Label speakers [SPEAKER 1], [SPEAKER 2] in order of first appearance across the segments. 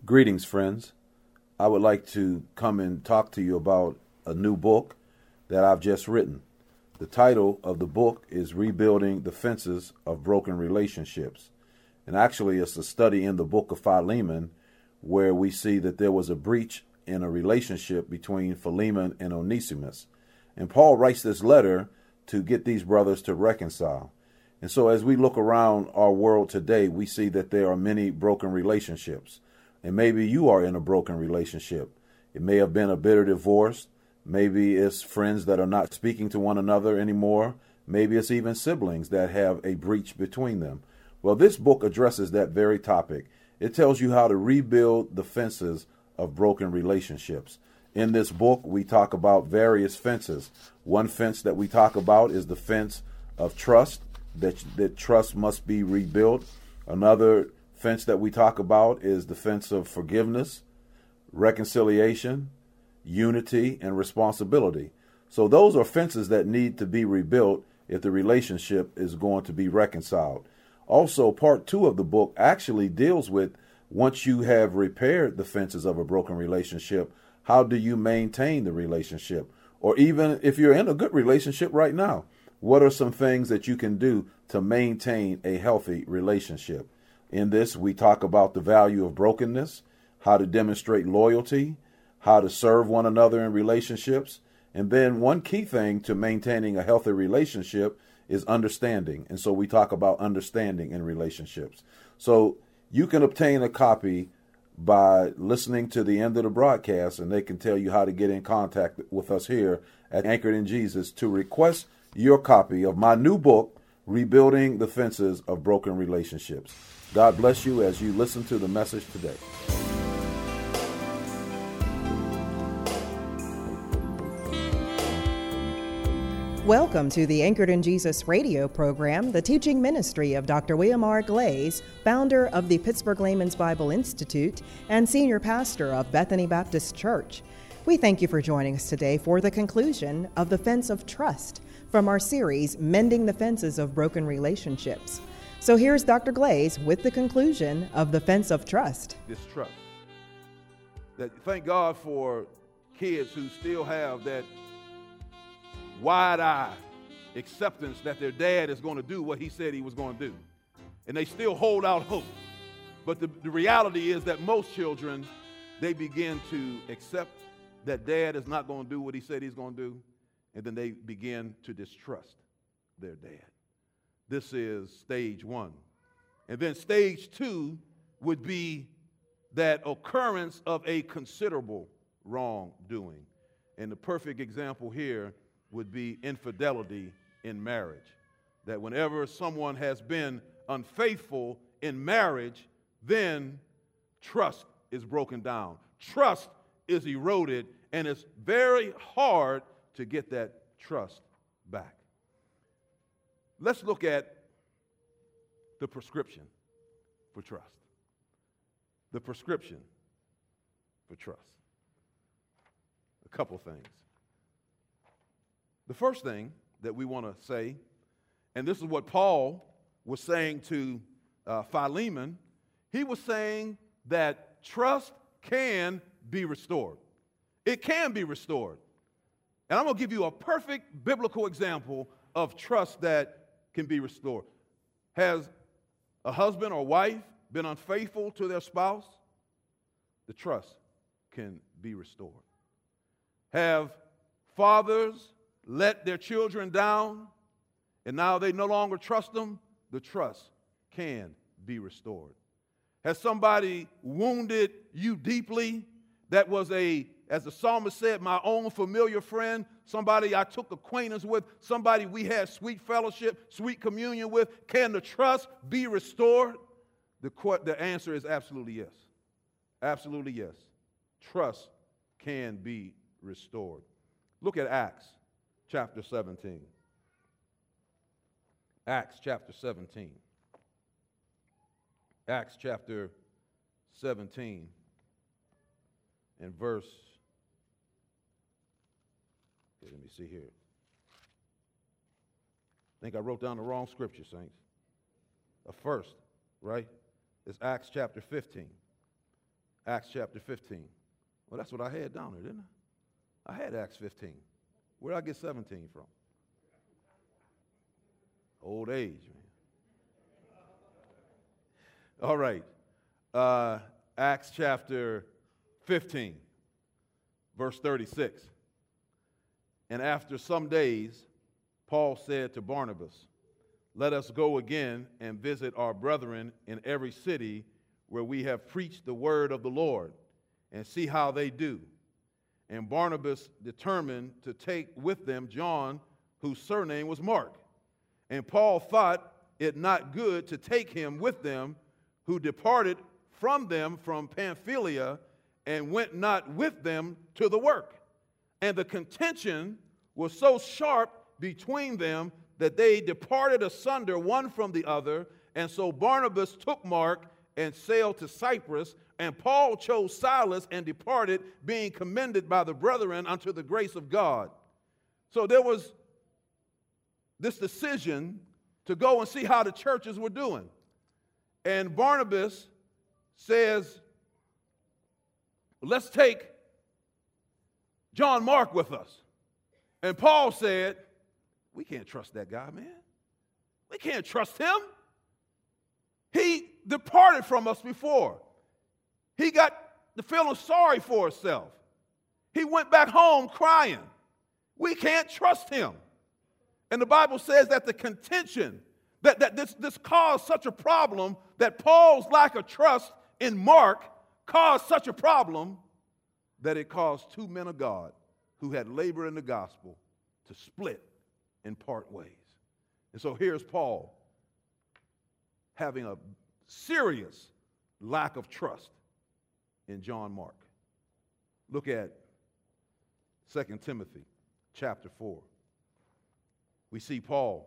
[SPEAKER 1] Greetings, friends. I would like to come and talk to you about a new book that I've just written. The title of the book is Rebuilding the Fences of Broken Relationships. And actually, it's a study in the book of Philemon where we see that there was a breach in a relationship between Philemon and Onesimus. And Paul writes this letter to get these brothers to reconcile. And so as we look around our world today, we see that there are many broken relationships. And maybe you are in a broken relationship. It may have been a bitter divorce. Maybe it's friends that are not speaking to one another anymore. Maybe it's even siblings that have a breach between them. Well, this book addresses that very topic. It tells you how to rebuild the fences of broken relationships. In this book, we talk about various fences. One fence that we talk about is the fence of trust, that trust must be rebuilt. Another fence that we talk about is the fence of forgiveness, reconciliation, unity, and responsibility. So those are fences that need to be rebuilt if the relationship is going to be reconciled. Also, part 2 of the book actually deals with, once you have repaired the fences of a broken relationship, how do you maintain the relationship? Or even if you're in a good relationship right now, what are some things that you can do to maintain a healthy relationship? In this, we talk about the value of brokenness, how to demonstrate loyalty, how to serve one another in relationships. And then one key thing to maintaining a healthy relationship is understanding. And so we talk about understanding in relationships. So you can obtain a copy by listening to the end of the broadcast, and they can tell you how to get in contact with us here at Anchored in Jesus to request your copy of my new book, Rebuilding the Fences of Broken Relationships. God bless you as you listen to the message today.
[SPEAKER 2] Welcome to the Anchored in Jesus radio program, the teaching ministry of Dr. William R. Glaze, founder of the Pittsburgh Layman's Bible Institute and senior pastor of Bethany Baptist Church. We thank you for joining us today for the conclusion of The Fence of Trust from our series, Mending the Fences of Broken Relationships. So here's Dr. Glaze with the conclusion of The Fence of Trust.
[SPEAKER 1] This trust. Thank God for kids who still have that wide-eyed acceptance that their dad is going to do what he said he was going to do. And they still hold out hope. But the reality is that most children, they begin to accept that dad is not going to do what he said he's going to do, and then they begin to distrust their dad. This is stage 1. And then stage 2 would be that occurrence of a considerable wrongdoing. And the perfect example here would be infidelity in marriage. That whenever someone has been unfaithful in marriage, then trust is broken down. Trust is eroded, and it's very hard to get that trust back. Let's look at the prescription for trust. The prescription for trust. A couple things. The first thing that we want to say, and this is what Paul was saying to Philemon, he was saying that trust can be restored. It can be restored. And I'm going to give you a perfect biblical example of trust that can be restored. Has a husband or wife been unfaithful to their spouse? The trust can be restored. Have fathers let their children down and now they no longer trust them? The trust can be restored. Has somebody wounded you deeply? That was as the psalmist said, my own familiar friend, somebody I took acquaintance with, somebody we had sweet fellowship, sweet communion with. Can the trust be restored? The answer is absolutely yes. Absolutely yes. Trust can be restored. Look at Acts chapter 17. Acts chapter 17. Acts chapter 17 and verse, let me see here. I think I wrote down the wrong scripture, saints. First, right? It's Acts chapter 15. Acts chapter 15. Well, that's what I had down there, didn't I? I had Acts 15. Where did I get 17 from? Old age, man. All right. Acts chapter 15, verse 36. And after some days, Paul said to Barnabas, "Let us go again and visit our brethren in every city where we have preached the word of the Lord, and see how they do." And Barnabas determined to take with them John, whose surname was Mark. And Paul thought it not good to take him with them, who departed from them from Pamphylia, and went not with them to the work. And the contention was so sharp between them that they departed asunder one from the other. And so Barnabas took Mark and sailed to Cyprus, and Paul chose Silas and departed, being commended by the brethren unto the grace of God. So there was this decision to go and see how the churches were doing. And Barnabas says, "Let's take John Mark with us." And Paul said, "We can't trust that guy, man. We can't trust him. He departed from us before. He got the feeling sorry for himself. He went back home crying. We can't trust him." And the Bible says that the contention, that this caused such a problem, that Paul's lack of trust in Mark caused such a problem that it caused two men of God who had labored in the gospel to split and part ways. And so here's Paul having a serious lack of trust in John Mark. Look at 2 Timothy chapter 4. We see Paul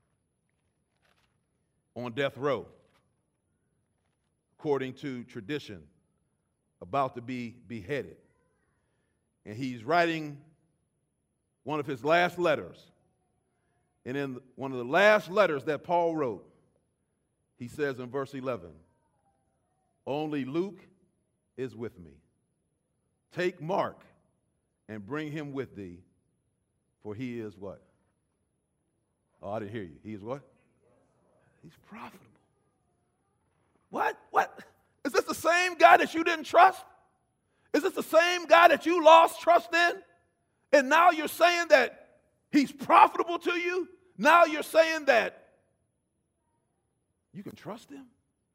[SPEAKER 1] on death row, according to tradition, about to be beheaded. And he's writing one of his last letters. And in one of the last letters that Paul wrote, he says in verse 11, "Only Luke is with me. Take Mark and bring him with thee, for he is" what? Oh, I didn't hear you. He is what? He's profitable. What? Is this the same guy that you didn't trust? Is this the same guy that you lost trust in? And now you're saying that he's profitable to you? Now you're saying that you can trust him?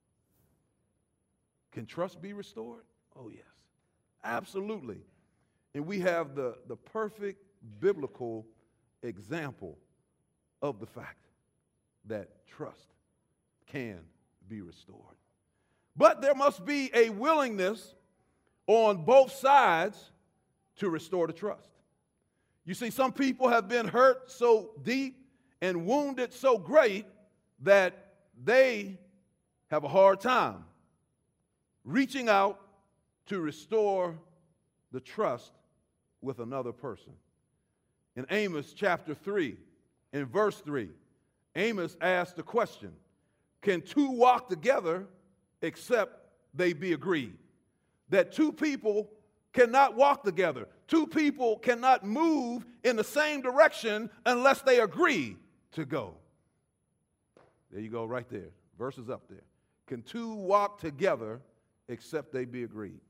[SPEAKER 1] Can trust be restored? Oh, yes. Absolutely. And we have the perfect biblical example of the fact that trust can be restored. But there must be a willingness on both sides to restore the trust. You see, some people have been hurt so deep and wounded so great that they have a hard time reaching out to restore the trust with another person. In Amos chapter 3, in verse 3, Amos asked the question, "Can two walk together except they be agreed?" That two people cannot walk together. Two people cannot move in the same direction unless they agree to go. There you go, right there. Verse is up there. Can two walk together except they be agreed?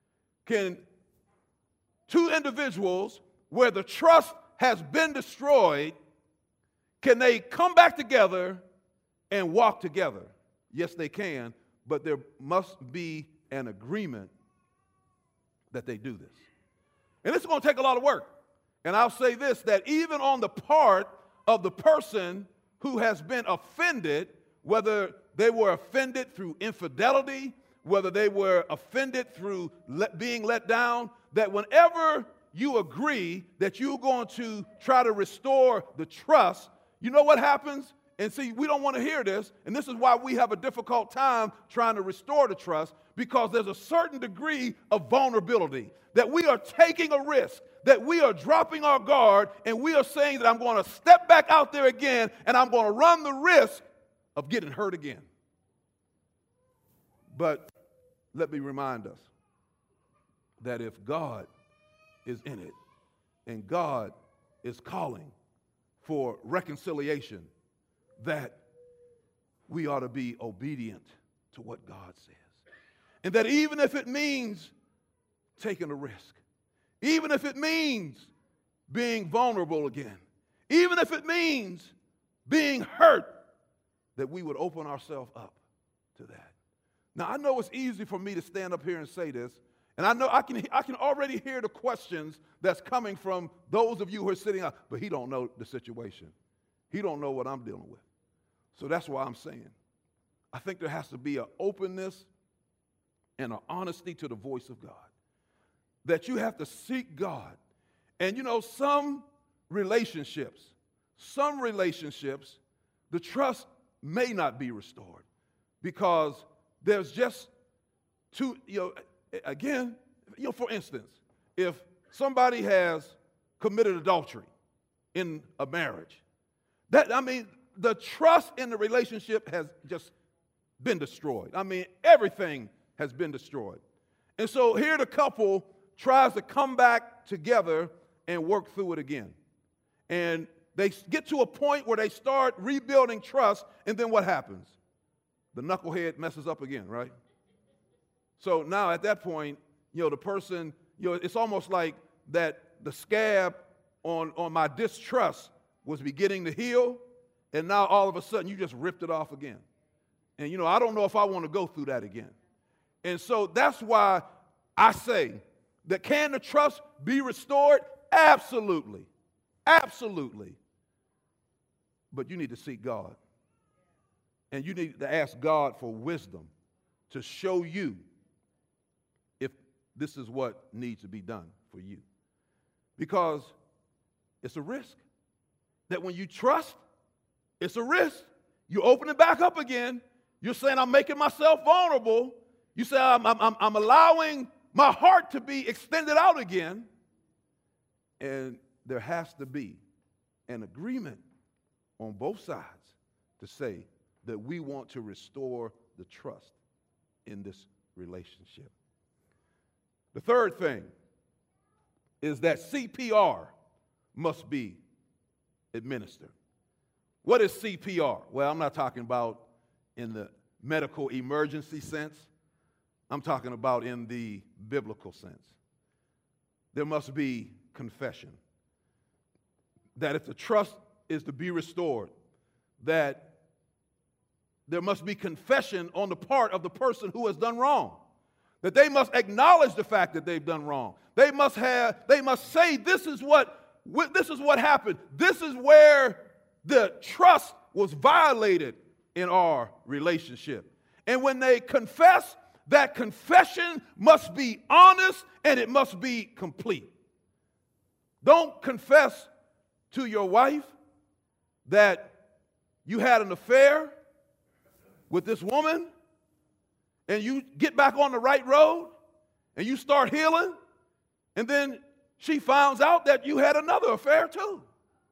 [SPEAKER 1] Can two individuals where the trust has been destroyed, can they come back together and walk together? Yes, they can, but there must be an agreement that they do this. And it's going to take a lot of work. And I'll say this, that even on the part of the person who has been offended, whether they were offended through infidelity, whether they were offended through being let down, that whenever you agree that you're going to try to restore the trust, you know what happens? And see, we don't want to hear this, and this is why we have a difficult time trying to restore the trust, because there's a certain degree of vulnerability, that we are taking a risk, that we are dropping our guard, and we are saying that I'm going to step back out there again, and I'm going to run the risk of getting hurt again. But let me remind us that if God is in it and God is calling for reconciliation, that we ought to be obedient to what God says. And that even if it means taking a risk, even if it means being vulnerable again, even if it means being hurt, that we would open ourselves up to that. Now, I know it's easy for me to stand up here and say this, and I know I can already hear the questions that's coming from those of you who are sitting out, but he don't know the situation. He don't know what I'm dealing with. So that's why I'm saying, I think there has to be an openness and an honesty to the voice of God, that you have to seek God. And you know, some relationships, the trust may not be restored because there's just too, again, for instance, if somebody has committed adultery in a marriage, the trust in the relationship has just been destroyed. Everything has been destroyed. And so here the couple tries to come back together and work through it again. And they get to a point where they start rebuilding trust, and then what happens? The knucklehead messes up again, right? So now at that point, the person, it's almost like that the scab on my distrust was beginning to heal, and now all of a sudden you just ripped it off again. And I don't know if I want to go through that again. And so that's why I say that can the trust be restored? Absolutely. Absolutely. But you need to seek God. And you need to ask God for wisdom to show you if this is what needs to be done for you. Because it's a risk. That when you trust, it's a risk. You open it back up again. You're saying, I'm making myself vulnerable. You say, I'm allowing my heart to be extended out again. And there has to be an agreement on both sides to say that we want to restore the trust in this relationship. The third thing is that CPR must be administered. What is CPR? Well, I'm not talking about in the medical emergency sense. I'm talking about in the biblical sense. There must be confession. That if the trust is to be restored, that there must be confession on the part of the person who has done wrong. That they must acknowledge the fact that they've done wrong. They must say, this is what happened. This is where the trust was violated in our relationship. And when they confess, that confession must be honest and it must be complete. Don't confess to your wife that you had an affair with this woman and you get back on the right road and you start healing, and then she finds out that you had another affair too.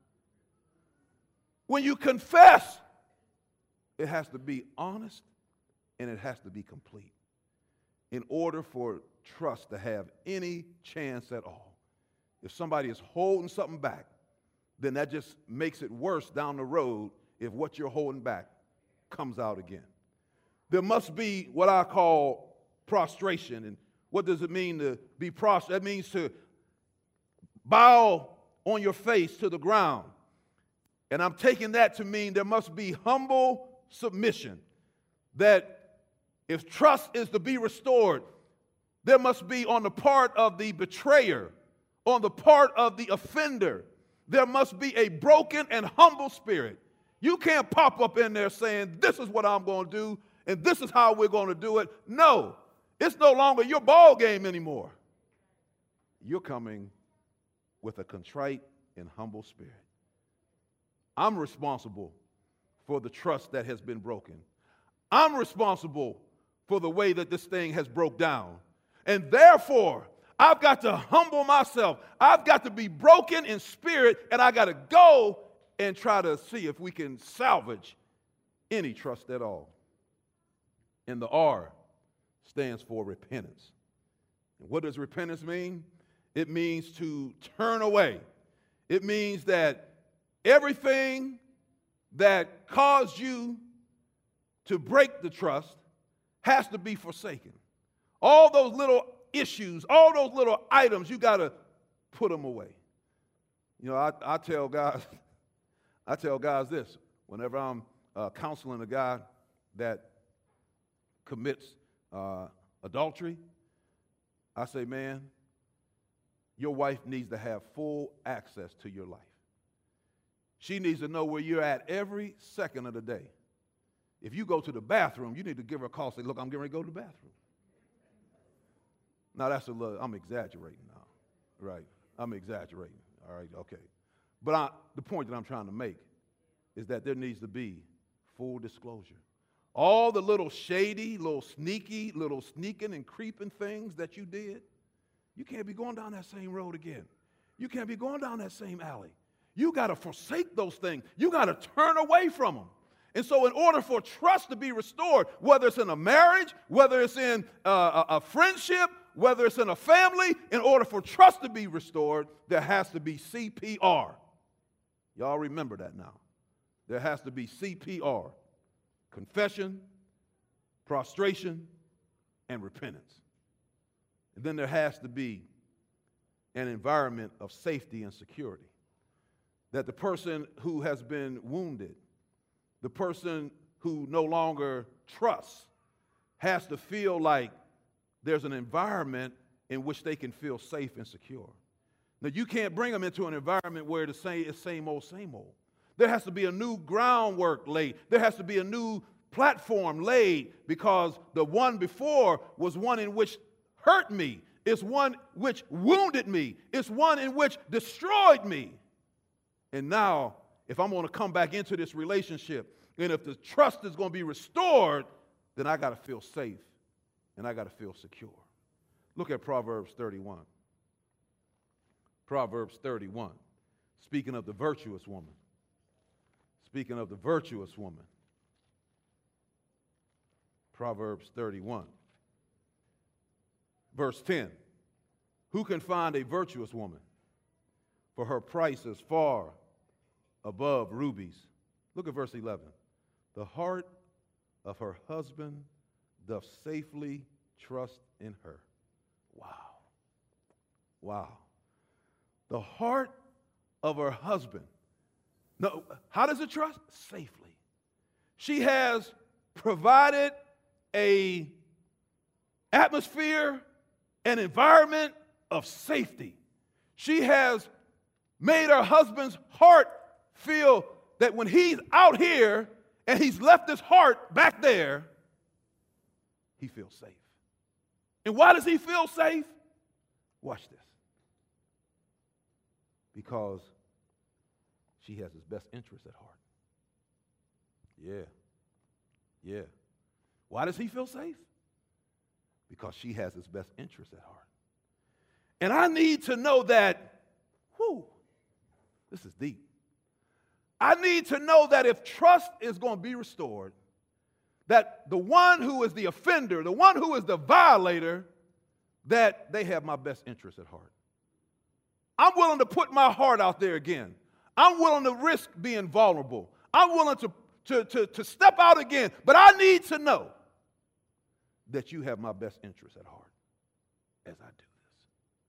[SPEAKER 1] When you confess, it has to be honest and it has to be complete in order for trust to have any chance at all. If somebody is holding something back, then that just makes it worse down the road if what you're holding back comes out again. There must be what I call prostration. And what does it mean to be prostrate? That means to bow on your face to the ground. And I'm taking that to mean there must be humble submission. That if trust is to be restored, there must be on the part of the betrayer, on the part of the offender, there must be a broken and humble spirit. You can't pop up in there saying, this is what I'm going to do, and this is how we're going to do it. No, it's no longer your ball game anymore. You're coming with a contrite and humble spirit. I'm responsible for the trust that has been broken. I'm responsible for the way that this thing has broke down. And therefore, I've got to humble myself. I've got to be broken in spirit, and I got to go and try to see if we can salvage any trust at all. And the R stands for repentance. What does repentance mean? It means to turn away. It means that everything that caused you to break the trust has to be forsaken. All those little issues, all those little items, you got to put them away. You know, I tell guys this whenever I'm counseling a guy that commits adultery. I say, man, your wife needs to have full access to your life. She needs to know where you're at every second of the day. If you go to the bathroom, you need to give her a call. Say, look, I'm getting ready to go to the bathroom. Now, that's a little, I'm exaggerating now. Right, I'm exaggerating. All right, okay. But the point that I'm trying to make is that there needs to be full disclosure. All the little shady, little sneaky, little sneaking and creeping things that you did, you can't be going down that same road again. You can't be going down that same alley. You got to forsake those things. You got to turn away from them. And so in order for trust to be restored, whether it's in a marriage, whether it's in a friendship, whether it's in a family, in order for trust to be restored, there has to be CPR. Y'all remember that now. There has to be CPR. Confession, prostration, and repentance. And then there has to be an environment of safety and security. That the person who has been wounded, the person who no longer trusts, has to feel like there's an environment in which they can feel safe and secure. Now, you can't bring them into an environment where it's same old, same old. There has to be a new groundwork laid. There has to be a new platform laid, because the one before was one in which hurt me. It's one which wounded me. It's one in which destroyed me. And now, if I'm going to come back into this relationship, and if the trust is going to be restored, then I got to feel safe and I got to feel secure. Look at Proverbs 31. Proverbs 31. Speaking of the virtuous woman. Speaking of the virtuous woman. Proverbs 31. Verse 10. Who can find a virtuous woman? For her price is far above rubies. Look at verse 11. The heart of her husband doth safely trust in her. Wow. Wow. The heart of her husband. No, how does it trust? Safely. She has provided an atmosphere, an environment of safety. She has made her husband's heart feel that when he's out here and he's left his heart back there, he feels safe. And why does he feel safe? Watch this. Because she has his best interest at heart. Yeah. Why does he feel safe? Because she has his best interest at heart. And I need to know that, this is deep. I need to know that if trust is going to be restored, that the one who is the offender, the one who is the violator, that they have my best interest at heart. I'm willing to put my heart out there again. I'm willing to risk being vulnerable. I'm willing to step out again. But I need to know that you have my best interest at heart as I do this.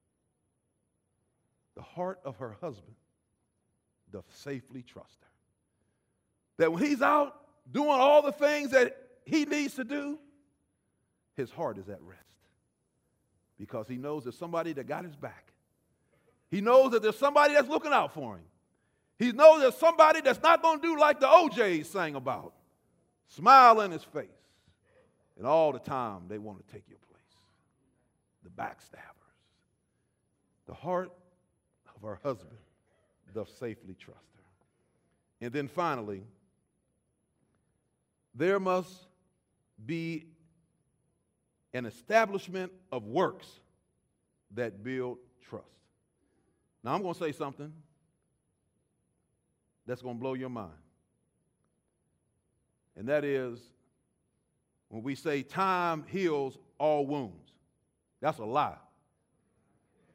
[SPEAKER 1] The heart of her husband doth safely trust her. That when he's out doing all the things that he needs to do, his heart is at rest. Because he knows there's somebody that got his back. He knows that there's somebody that's looking out for him. He knows there's somebody that's not going to do like the OJs sang about. Smile in his face. And all the time they want to take your place. The backstabbers. The heart of her husband doth safely trust her. And then finally, there must be an establishment of works that build trust. Now, I'm going to say something that's going to blow your mind. And that is, when we say time heals all wounds, that's a lie.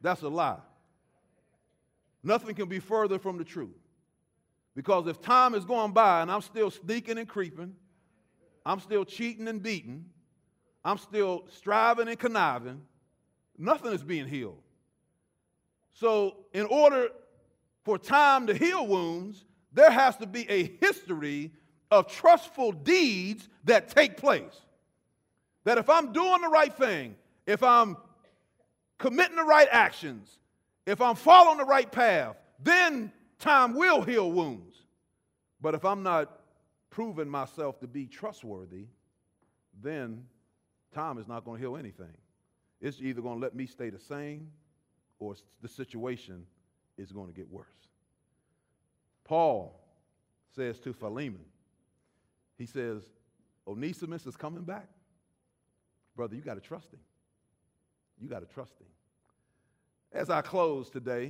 [SPEAKER 1] That's a lie. Nothing can be further from the truth. Because if time is going by and I'm still sneaking and creeping, I'm still cheating and beating, I'm still striving and conniving, nothing is being healed. So in order for time to heal wounds, there has to be a history of trustful deeds that take place. That if I'm doing the right thing, if I'm committing the right actions, if I'm following the right path, then time will heal wounds. But if I'm not proving myself to be trustworthy, then time is not going to heal anything. It's either going to let me stay the same or the situation is going to get worse. Paul says to Philemon, he says, Onesimus is coming back. Brother, you got to trust him. You got to trust him. As I close today,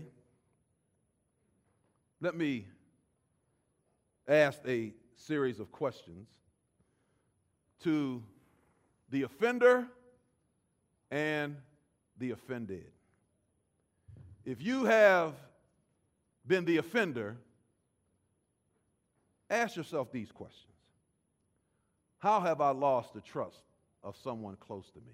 [SPEAKER 1] let me ask a series of questions to the offender and the offended. If you have been the offender, ask yourself these questions. How have I lost the trust of someone close to me?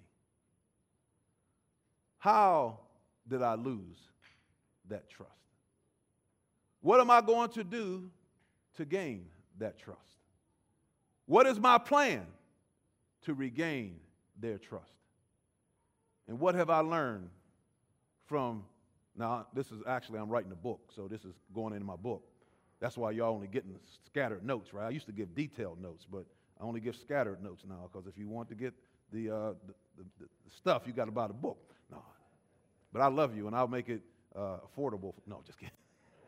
[SPEAKER 1] How did I lose that trust? What am I going to do to gain that trust? What is my plan to regain their trust? And what have I learned from, now this is actually, I'm writing a book, so this is going into my book. That's why y'all only getting scattered notes, right? I used to give detailed notes, but I only give scattered notes now, because if you want to get the stuff, you got to buy the book. No, but I love you, and I'll make it affordable. No, just kidding.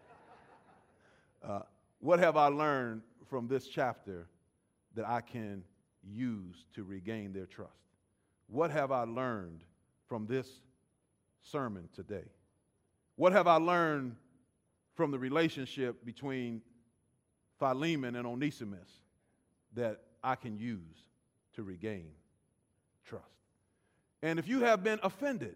[SPEAKER 1] What have I learned from this chapter that I can use to regain their trust? What have I learned from this sermon today? What have I learned from the relationship between Philemon and Onesimus that I can use to regain trust? And if you have been offended,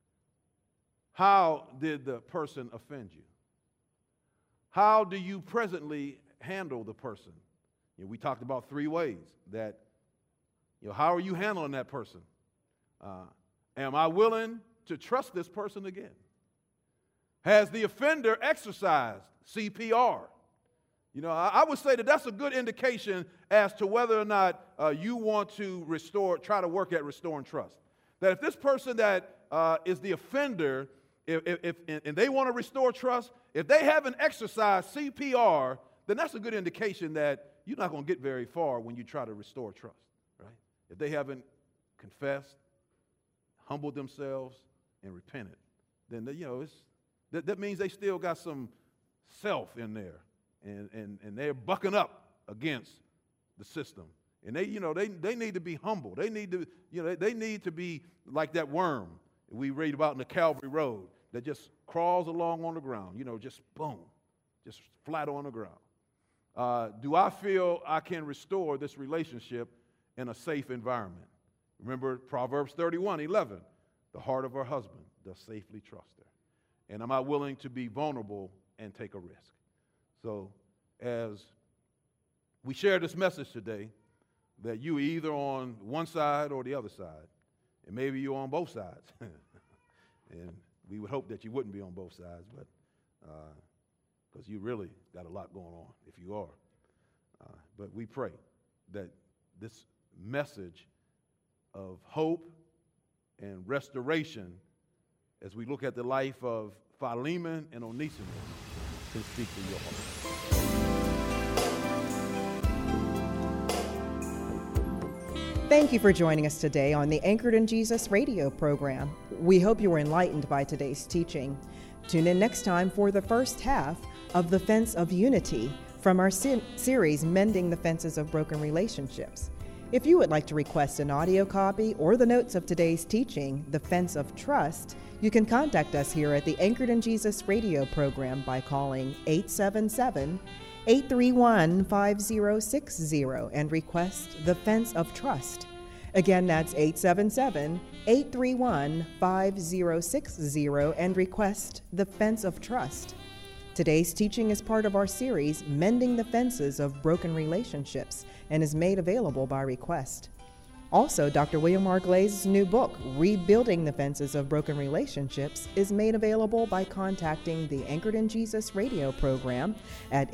[SPEAKER 1] how did the person offend you? How do you presently handle the person? We talked about 3 ways that, how are you handling that person? Am I willing to trust this person again? Has the offender exercised CPR? I would say that that's a good indication as to whether or not you want to try to work at restoring trust. That if this person that is the offender, and they want to restore trust, if they haven't exercised CPR, then that's a good indication that you're not going to get very far when you try to restore trust, right? If they haven't confessed, humbled themselves, and repented, then that means they still got some self in there, and they're bucking up against the system. And they need to be humble. They need to be like that worm we read about in the Calvary Road that just crawls along on the ground, just boom, just flat on the ground. Do I feel I can restore this relationship in a safe environment? Remember Proverbs 31:11, the heart of her husband does safely trust her. And am I willing to be vulnerable and take a risk? So as we share this message today, that you either on one side or the other side, and maybe you're on both sides. And we would hope that you wouldn't be on both sides, but because you really got a lot going on if you are. But we pray that this message of hope and restoration, as we look at the life of Philemon and Onesimus, can speak to your heart.
[SPEAKER 2] Thank you for joining us today on the Anchored in Jesus radio program. We hope you were enlightened by today's teaching. Tune in next time for the first half of The Fence of Unity from our series, Mending the Fences of Broken Relationships. If you would like to request an audio copy or the notes of today's teaching, The Fence of Trust, you can contact us here at the Anchored in Jesus radio program by calling 877-831-5060 and request The Fence of Trust. Again, that's 877-831-5060 and request The Fence of Trust. Today's teaching is part of our series, Mending the Fences of Broken Relationships, and is made available by request. Also, Dr. William R. Glaze's new book, Rebuilding the Fences of Broken Relationships, is made available by contacting the Anchored in Jesus radio program at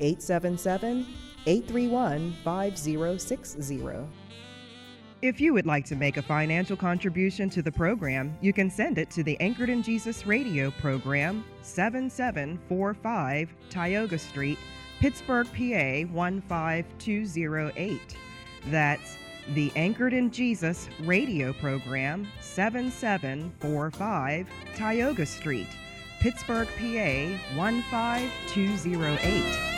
[SPEAKER 2] 877-831-5060. If you would like to make a financial contribution to the program, you can send it to the Anchored in Jesus radio program, 7745 Tioga Street, Pittsburgh, PA 15208. That's the Anchored in Jesus radio program, 7745 Tioga Street, Pittsburgh, PA 15208.